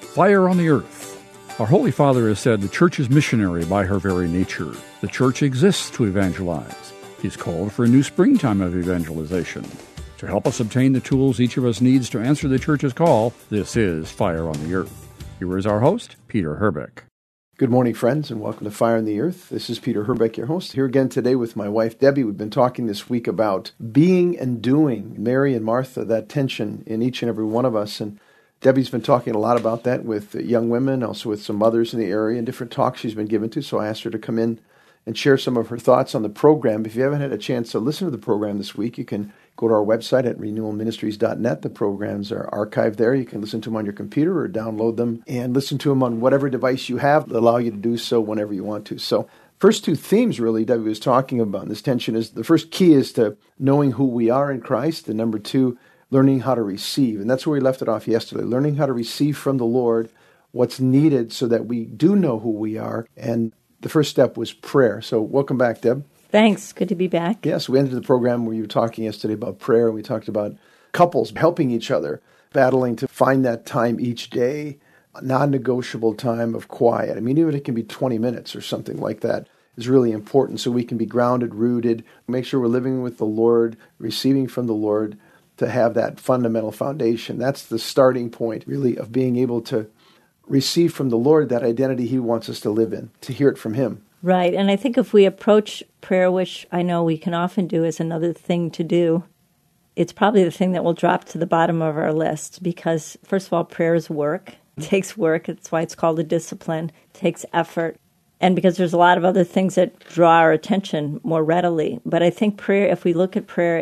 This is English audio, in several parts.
Fire on the Earth. Our Holy Father has said the Church is missionary by her very nature. The Church exists to evangelize. He's called for a new springtime of evangelization. To help us obtain the tools each of us needs to answer the Church's call, this is Fire on the Earth. Here is our host, Peter Herbeck. Good morning, friends, and welcome to Fire on the Earth. This is Peter Herbeck, your host, here again today with my wife, Debbie. We've been talking this week about being and doing, Mary and Martha, that tension in each and every one of us. And Debbie's been talking a lot about that with young women, also with some mothers in the area, and different talks she's been given to. So I asked her to come in and share some of her thoughts on the program. If you haven't had a chance to listen to the program this week, you can go to our website at renewalministries.net. The programs are archived there. You can listen to them on your computer or download them and listen to them on whatever device you have that allow you to do so whenever you want to. So first two themes really Debbie was talking about in this tension is the first key is to knowing who we are in Christ, and number two, learning how to receive. And that's where we left it off yesterday, learning how to receive from the Lord what's needed so that we do know who we are. And the first step was prayer. So welcome back, Deb. Thanks. Good to be back. Yes, we ended the program where you were talking yesterday about prayer. We talked about couples helping each other, battling to find that time each day, a non-negotiable time of quiet. I mean, even it can be 20 minutes or something like that is really important so we can be grounded, rooted, make sure we're living with the Lord, receiving from the Lord to have that fundamental foundation. That's the starting point, really, of being able to receive from the Lord that identity He wants us to live in, to hear it from Him. Right, and I think if we approach prayer, which I know we can often do as another thing to do, it's probably the thing that will drop to the bottom of our list because, first of all, prayer is work. It takes work. That's why it's called a discipline. It takes effort. And because there's a lot of other things that draw our attention more readily. But I think prayer, if we look at prayer,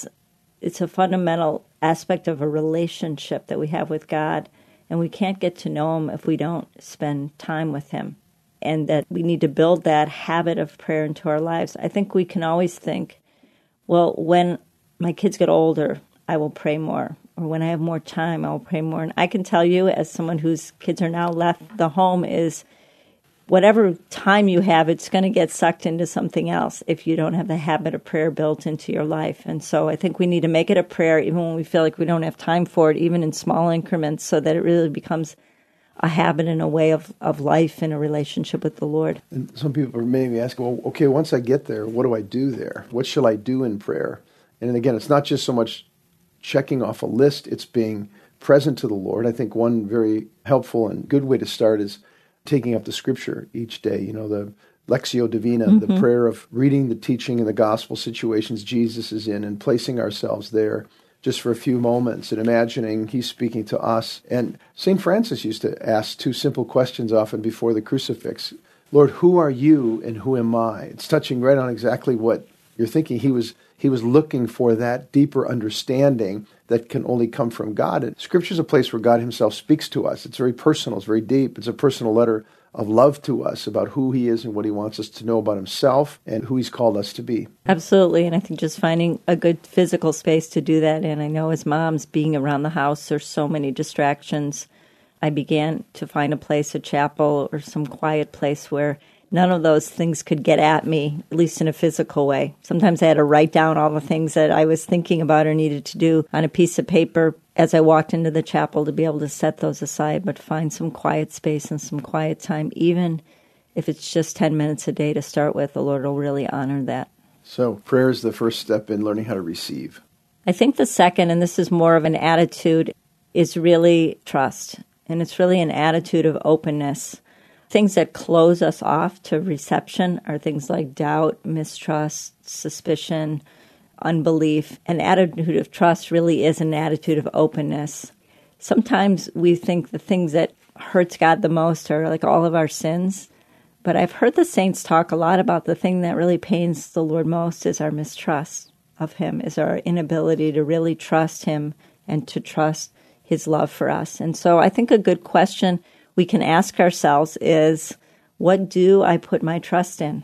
it's a fundamental aspect of a relationship that we have with God. And we can't get to know Him if we don't spend time with Him. And that we need to build that habit of prayer into our lives. I think we can always think, well, when my kids get older, I will pray more. Or when I have more time, I will pray more. And I can tell you, as someone whose kids are now left the home, is whatever time you have, it's going to get sucked into something else if you don't have the habit of prayer built into your life. And so I think we need to make it a prayer, even when we feel like we don't have time for it, even in small increments, so that it really becomes a habit and a way of life in a relationship with the Lord. And some people may be asking, well, okay, once I get there, what do I do there? What shall I do in prayer? And again, it's not just so much checking off a list, it's being present to the Lord. I think one very helpful and good way to start is taking up the Scripture each day. You know, the Lectio Divina, the prayer of reading the teaching and the gospel situations Jesus is in and placing ourselves there just for a few moments and imagining He's speaking to us. And St. Francis used to ask two simple questions often before the crucifix. Lord, who are you and who am I? It's touching right on exactly what you're thinking. He was looking for that deeper understanding that can only come from God. And Scripture is a place where God Himself speaks to us. It's very personal. It's very deep. It's a personal letter of love to us about who He is and what He wants us to know about Himself and who He's called us to be. Absolutely, and I think just finding a good physical space to do that in. I know as moms, being around the house, there's so many distractions. I began to find a place, a chapel, or some quiet place where none of those things could get at me, at least in a physical way. Sometimes I had to write down all the things that I was thinking about or needed to do on a piece of paper as I walked into the chapel to be able to set those aside, but find some quiet space and some quiet time, even if it's just 10 minutes a day to start with. The Lord will really honor that. So prayer is the first step in learning how to receive. I think the second, and this is more of an attitude, is really trust. And it's really an attitude of openness. Things that close us off to reception are things like doubt, mistrust, suspicion, unbelief. An attitude of trust really is an attitude of openness. Sometimes we think the things that hurts God the most are like all of our sins. But I've heard the saints talk a lot about the thing that really pains the Lord most is our mistrust of Him, is our inability to really trust Him and to trust His love for us. And so I think a good question we can ask ourselves is, what do I put my trust in?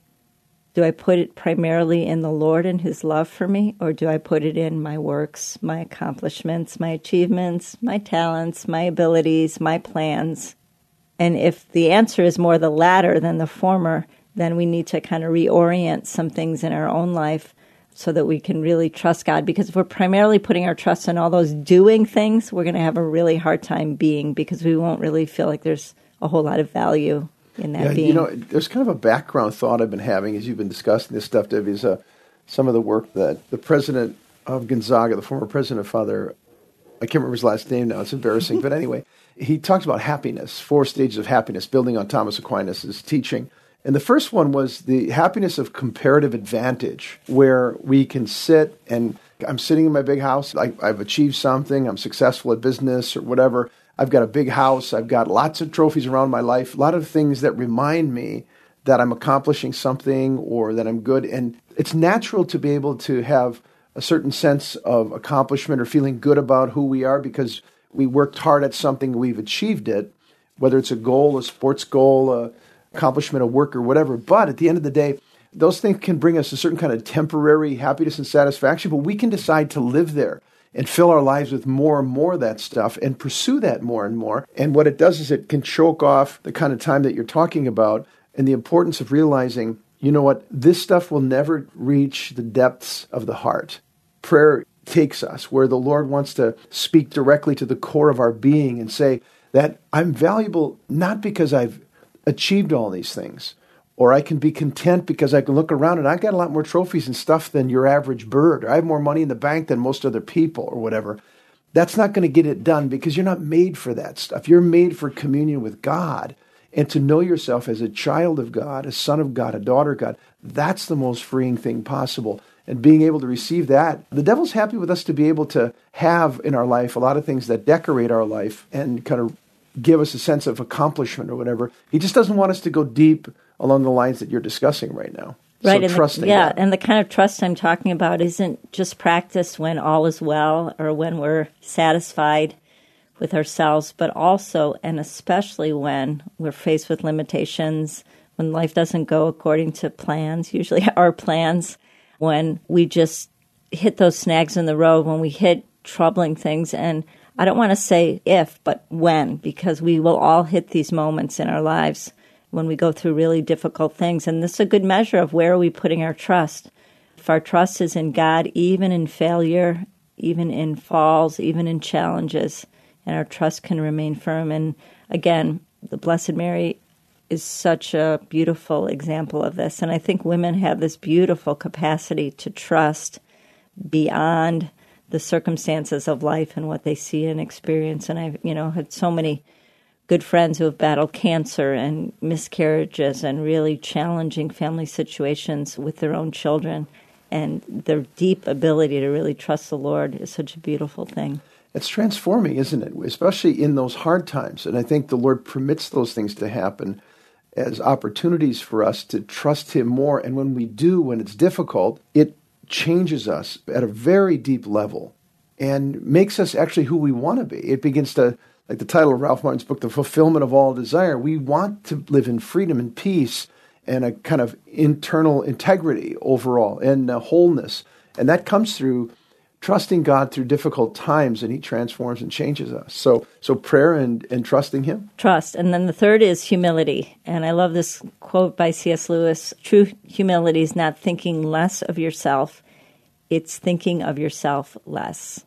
Do I put it primarily in the Lord and His love for me, or do I put it in my works, my accomplishments, my achievements, my talents, my abilities, my plans? And if the answer is more the latter than the former, then we need to kind of reorient some things in our own life so that we can really trust God. Because if we're primarily putting our trust in all those doing things, we're going to have a really hard time being, because we won't really feel like there's a whole lot of value in that being. There's kind of a background thought I've been having as you've been discussing this stuff, Debbie, is some of the work that the president of Gonzaga, the former president of Father, I can't remember his last name now, it's embarrassing, but anyway, he talks about happiness, 4 stages of happiness, building on Thomas Aquinas' teaching. And the first one was the happiness of comparative advantage, where we can sit and I'm sitting in my big house, I've achieved something, I'm successful at business or whatever, I've got a big house, I've got lots of trophies around my life, a lot of things that remind me that I'm accomplishing something or that I'm good. And it's natural to be able to have a certain sense of accomplishment or feeling good about who we are because we worked hard at something, we've achieved it, whether it's a goal, a sports goal, a accomplishment of work or whatever. But at the end of the day, those things can bring us a certain kind of temporary happiness and satisfaction, but we can decide to live there and fill our lives with more and more of that stuff and pursue that more and more. And what it does is it can choke off the kind of time that you're talking about and the importance of realizing, you know what, this stuff will never reach the depths of the heart. Prayer takes us where the Lord wants to speak directly to the core of our being and say that I'm valuable not because I've achieved all these things, or I can be content because I can look around and I've got a lot more trophies and stuff than your average bird, or I have more money in the bank than most other people or whatever. That's not going to get it done because you're not made for that stuff. You're made for communion with God and to know yourself as a child of God, a son of God, a daughter of God. That's the most freeing thing possible. And being able to receive that, the devil's happy with us to be able to have in our life a lot of things that decorate our life and kind of give us a sense of accomplishment or whatever. He just doesn't want us to go deep along the lines that you're discussing right now. Right, so and trusting God. and the kind of trust I'm talking about isn't just practiced when all is well or when we're satisfied with ourselves, but also and especially when we're faced with limitations, when life doesn't go according to plans, usually our plans, when we just hit those snags in the road, when we hit troubling things. And I don't want to say if, but when, because we will all hit these moments in our lives when we go through really difficult things. And this is a good measure of where are we putting our trust. If our trust is in God, even in failure, even in falls, even in challenges, and our trust can remain firm. And again, the Blessed Mary is such a beautiful example of this. And I think women have this beautiful capacity to trust beyond the circumstances of life and what they see and experience. And I've, had so many good friends who have battled cancer and miscarriages and really challenging family situations with their own children. And their deep ability to really trust the Lord is such a beautiful thing. It's transforming, isn't it? Especially in those hard times. And I think the Lord permits those things to happen as opportunities for us to trust Him more. And when we do, when it's difficult, it changes us at a very deep level and makes us actually who we want to be. It begins to, like the title of Ralph Martin's book, The Fulfillment of All Desire, we want to live in freedom and peace and a kind of internal integrity overall and wholeness. And that comes through trusting God through difficult times, and He transforms and changes us. So prayer and trusting Him. Trust. And then the third is humility. And I love this quote by C.S. Lewis. True humility is not thinking less of yourself. It's thinking of yourself less.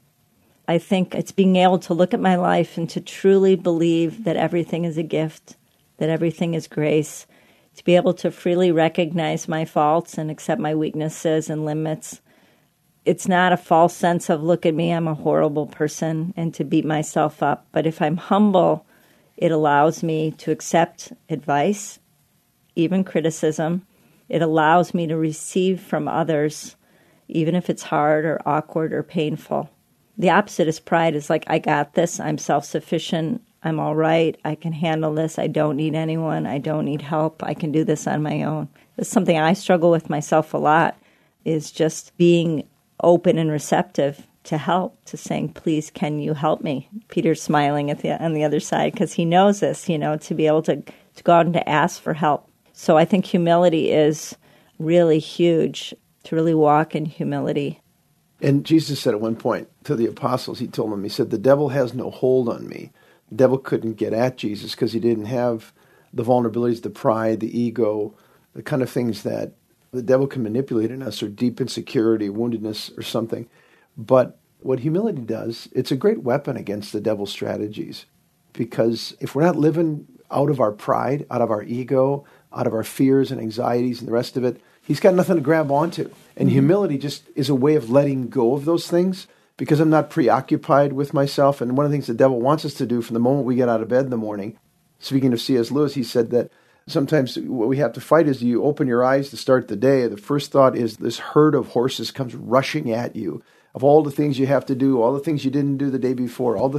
I think it's being able to look at my life and to truly believe that everything is a gift, that everything is grace, to be able to freely recognize my faults and accept my weaknesses and limits. It's not a false sense of, look at me, I'm a horrible person, and to beat myself up. But if I'm humble, it allows me to accept advice, even criticism. It allows me to receive from others, even if it's hard or awkward or painful. The opposite is pride. Is like, I got this, I'm self-sufficient, I'm all right, I can handle this, I don't need anyone, I don't need help, I can do this on my own. It's something I struggle with myself a lot, is just being open and receptive to help, to saying, please, can you help me? Peter's smiling on the other side because he knows this, to be able to go out and to ask for help. So I think humility is really huge, to really walk in humility. And Jesus said at one point to the apostles, He told them, He said, the devil has no hold on me. The devil couldn't get at Jesus because he didn't have the vulnerabilities, the pride, the ego, the kind of things that The devil can manipulate in us or deep insecurity, woundedness, or something. But what humility does, it's a great weapon against the devil's strategies. Because if we're not living out of our pride, out of our ego, out of our fears and anxieties and the rest of it, he's got nothing to grab onto. And humility just is a way of letting go of those things because I'm not preoccupied with myself. And one of the things the devil wants us to do from the moment we get out of bed in the morning, speaking of C.S. Lewis, he said that sometimes what we have to fight is you open your eyes to start the day. The first thought is this herd of horses comes rushing at you of all the things you have to do, all the things you didn't do the day before, all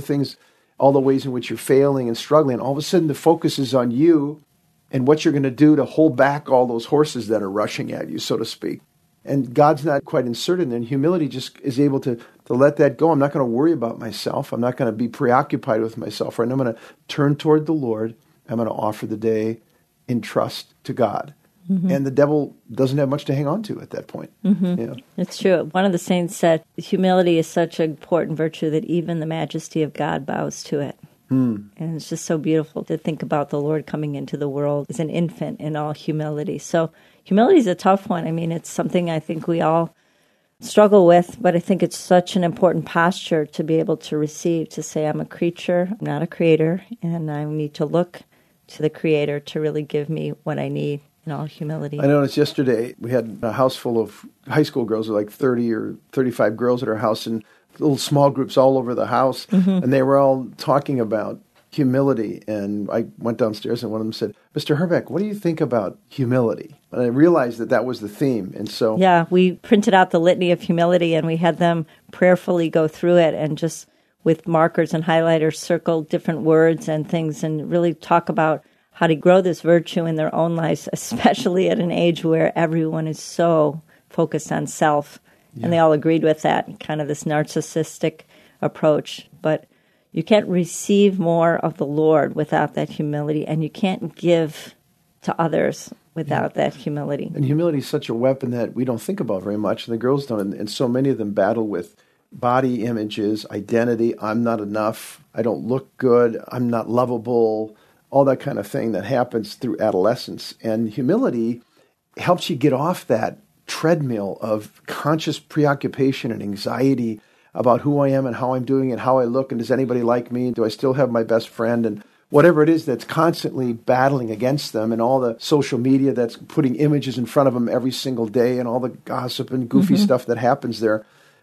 the ways in which you're failing and struggling. All of a sudden the focus is on you and what you're going to do to hold back all those horses that are rushing at you, so to speak. And God's not quite inserted, and humility just is able to let that go. I'm not going to worry about myself. I'm not going to be preoccupied with myself. Right? I'm going to turn toward the Lord. I'm going to offer the day in trust to God. Mm-hmm. And the devil doesn't have much to hang on to at that point. Mm-hmm. Yeah. It's true. One of the saints said, humility is such an important virtue that even the majesty of God bows to it. And it's just so beautiful to think about the Lord coming into the world as an infant in all humility. So humility is a tough one. I mean, it's something I think we all struggle with, but I think it's such an important posture to be able to receive, to say, I'm a creature, I'm not a creator, and I need to look to the Creator to really give me what I need in all humility. I noticed yesterday we had a house full of high school girls, like 30 or 35 girls at our house, and little small groups all over the house, and they were all talking about humility. And I went downstairs and one of them said, Mr. Herbeck, what do you think about humility? And I realized that was the theme. And so, yeah, we printed out the litany of humility and we had them prayerfully go through it and just with markers and highlighters circle different words and things and really talk about how to grow this virtue in their own lives, especially at an age where everyone is so focused on self. Yeah. And they all agreed with that, kind of this narcissistic approach. But you can't receive more of the Lord without that humility, and you can't give to others without that humility. And humility is such a weapon that we don't think about very much, and the girls don't. And so many of them battle with body images, identity, I'm not enough, I don't look good, I'm not lovable, all that kind of thing that happens through adolescence. And humility helps you get off that treadmill of conscious preoccupation and anxiety about who I am and how I'm doing and how I look and does anybody like me? Do I still have my best friend? And whatever it is that's constantly battling against them and all the social media that's putting images in front of them every single day and all the gossip and goofy stuff that happens there.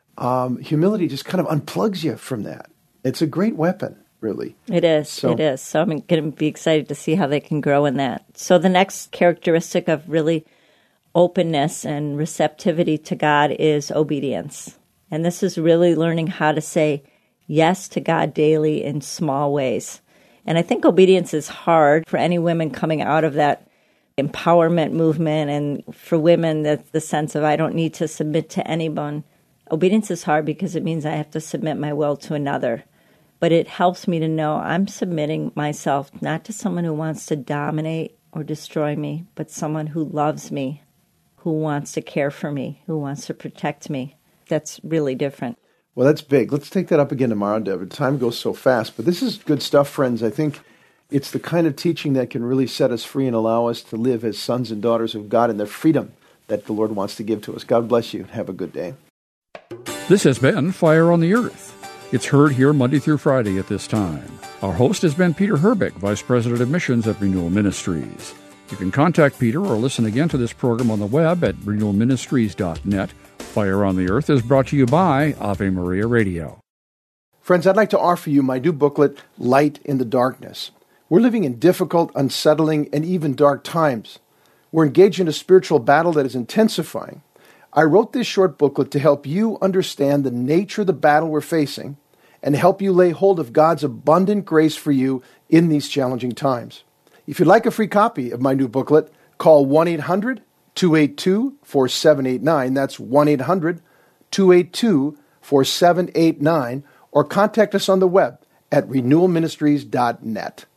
Humility just kind of unplugs you from that. It's a great weapon, really. It is. So I'm going to be excited to see how they can grow in that. So the next characteristic of really openness and receptivity to God is obedience. And this is really learning how to say yes to God daily in small ways. And I think obedience is hard for any women coming out of that empowerment movement, and for women, that the sense of I don't need to submit to anyone. Obedience is hard because it means I have to submit my will to another. But it helps me to know I'm submitting myself not to someone who wants to dominate or destroy me, but someone who loves me, who wants to care for me, who wants to protect me. That's really different. Well, that's big. Let's take that up again tomorrow, Deborah. Time goes so fast. But this is good stuff, friends. I think it's the kind of teaching that can really set us free and allow us to live as sons and daughters of God in the freedom that the Lord wants to give to us. God bless you. Have a good day. This has been Fire on the Earth. It's heard here Monday through Friday at this time. Our host has been Peter Herbeck, Vice President of Missions at Renewal Ministries. You can contact Peter or listen again to this program on the web at renewalministries.net. Fire on the Earth is brought to you by Ave Maria Radio. Friends, I'd like to offer you my new booklet, Light in the Darkness. We're living in difficult, unsettling, and even dark times. We're engaged in a spiritual battle that is intensifying. I wrote this short booklet to help you understand the nature of the battle we're facing and help you lay hold of God's abundant grace for you in these challenging times. If you'd like a free copy of my new booklet, call 1-800-282-4789. That's 1-800-282-4789, or contact us on the web at renewalministries.net.